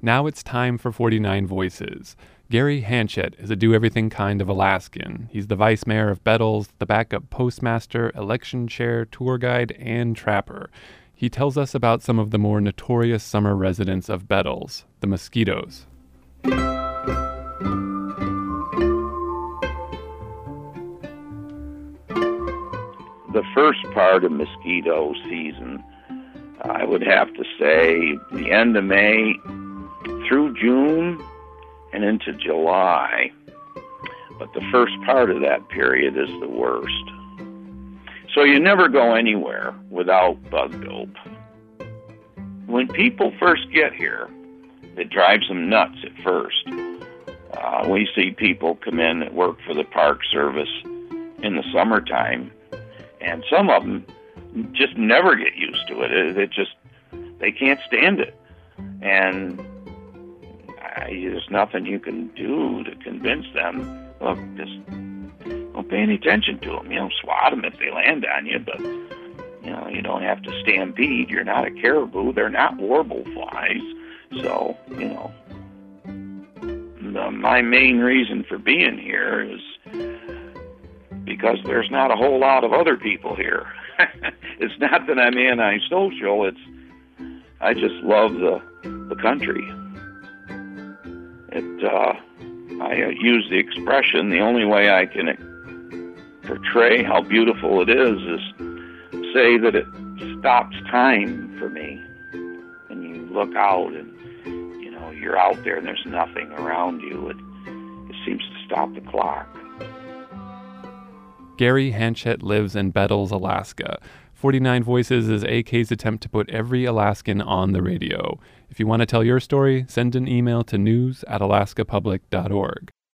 Now it's time for 49 Voices. Gary Hanchett is a do-everything kind of Alaskan. He's the vice mayor of Bettles, the backup postmaster, election chair, tour guide, and trapper. He tells us about some of the more notorious summer residents of Bettles, the mosquitoes. The first part of mosquito season, I would have to say the end of May through June and into July. But the first part of that period is the worst. So you never go anywhere without bug dope. When people first get here, it drives them nuts at first. We see people come in that work for the Park Service in the summertime, and some of them just never get used to it. They can't stand it. And there's nothing you can do to convince them. Look, just don't pay any attention to them. Swat them if they land on you, but, you don't have to stampede. You're not a caribou. They're not warble flies. So, my main reason for being here is because there's not a whole lot of other people here. It's not that I'm antisocial. I just love the country. I use the expression, the only way I can portray how beautiful it is say that it stops time for me. And you look out and, you're out there and there's nothing around you. It seems to stop the clock. Gary Hanchett lives in Bettles, Alaska. 49 Voices is AK's attempt to put every Alaskan on the radio. If you want to tell your story, send an email to news@alaskapublic.org.